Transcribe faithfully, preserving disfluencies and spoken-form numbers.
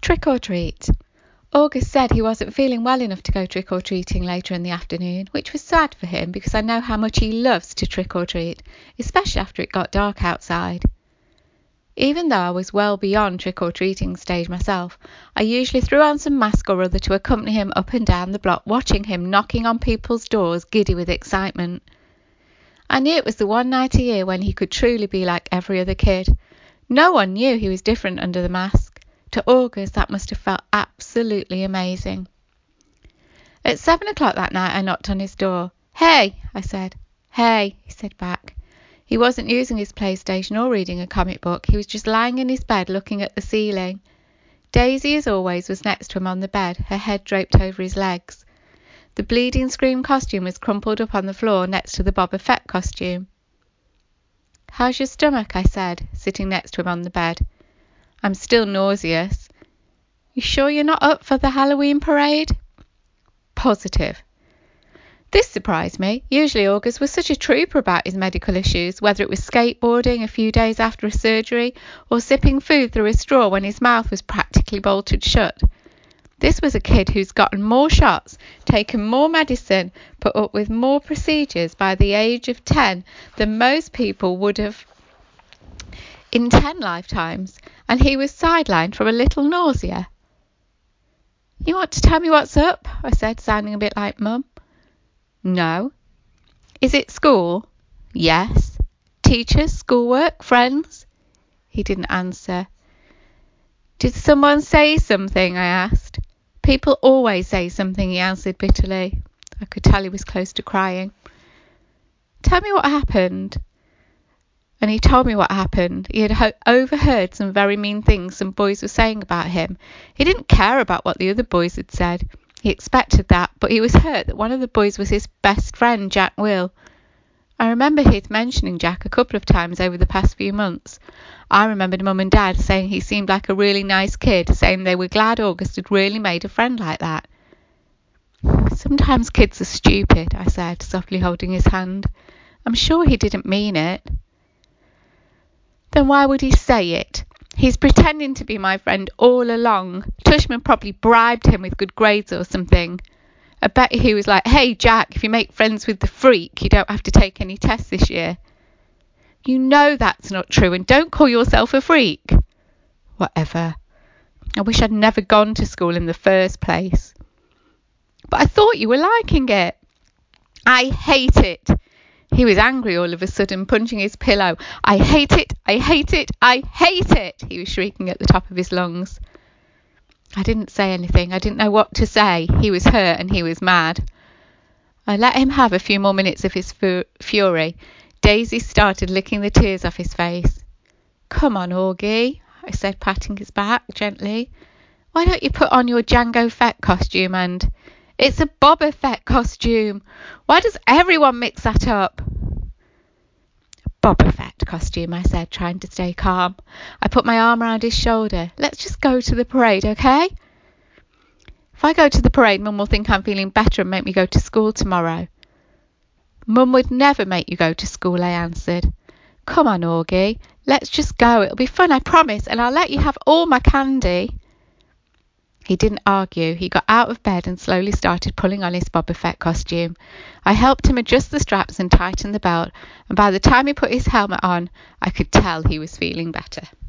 Trick or treat. August said he wasn't feeling well enough to go trick or treating later in the afternoon, which was sad for him because I know how much he loves to trick or treat, especially after it got dark outside. Even though I was well beyond trick or treating stage myself, I usually threw on some mask or other to accompany him up and down the block, watching him knocking on people's doors, giddy with excitement. I knew it was the one night a year when he could truly be like every other kid. No one knew he was different under the mask. To August, that must have felt absolutely amazing. At seven o'clock that night, I knocked on his door. "Hey," I said. "Hey," he said back. He wasn't using his PlayStation or reading a comic book. He was just lying in his bed looking at the ceiling. Daisy, as always, was next to him on the bed, her head draped over his legs. The Bleeding Scream costume was crumpled up on the floor next to the Boba Fett costume. "How's your stomach?" I said, sitting next to him on the bed. "I'm still nauseous." "You sure you're not up for the Halloween parade?" "Positive." This surprised me. Usually August was such a trooper about his medical issues, whether it was skateboarding a few days after a surgery or sipping food through a straw when his mouth was practically bolted shut. This was a kid who's gotten more shots, taken more medicine, put up with more procedures by the age of ten than most people would have in ten lifetimes, and he was sidelined from a little nausea. "You want to tell me what's up?" I said, sounding a bit like Mum. "No." "Is it school?" "Yes." "Teachers, schoolwork, friends?" He didn't answer. "Did someone say something?" I asked. "People always say something," he answered bitterly. I could tell he was close to crying. "Tell me what happened." And he told me what happened. He had ho- overheard some very mean things some boys were saying about him. He didn't care about what the other boys had said. He expected that, but he was hurt that one of the boys was his best friend, Jack Will. I remember he'd mentioning Jack a couple of times over the past few months. I remembered Mum and Dad saying he seemed like a really nice kid, saying they were glad August had really made a friend like that. "Sometimes kids are stupid," I said, softly holding his hand. "I'm sure he didn't mean it." "Then why would he say it? He's pretending to be my friend all along. Tushman probably bribed him with good grades or something. I bet he was like, 'Hey, Jack, if you make friends with the freak, you don't have to take any tests this year.' You know that's not true, and don't call yourself a freak." Whatever. I wish I'd never gone to school in the first place. "But I thought you were liking it." "I hate it." He was angry all of a sudden, punching his pillow. "I hate it, I hate it, I hate it," he was shrieking at the top of his lungs. I didn't say anything. I didn't know what to say. He was hurt and he was mad. I let him have a few more minutes of his fu- fury. Daisy started licking the tears off his face. "Come on, Augie," I said, patting his back gently. "Why don't you put on your Jango Fett costume and—" "It's a Boba Fett costume. Why does everyone mix that up?" "Boba Fett costume," I said, trying to stay calm. I put my arm around his shoulder. "Let's just go to the parade, okay?" "If I go to the parade, Mum will think I'm feeling better and make me go to school tomorrow." "Mum would never make you go to school," I answered. "Come on, Augie. Let's just go. It'll be fun, I promise, and I'll let you have all my candy." He didn't argue. He got out of bed and slowly started pulling on his Boba Fett costume. I helped him adjust the straps and tighten the belt, and by the time he put his helmet on, I could tell he was feeling better.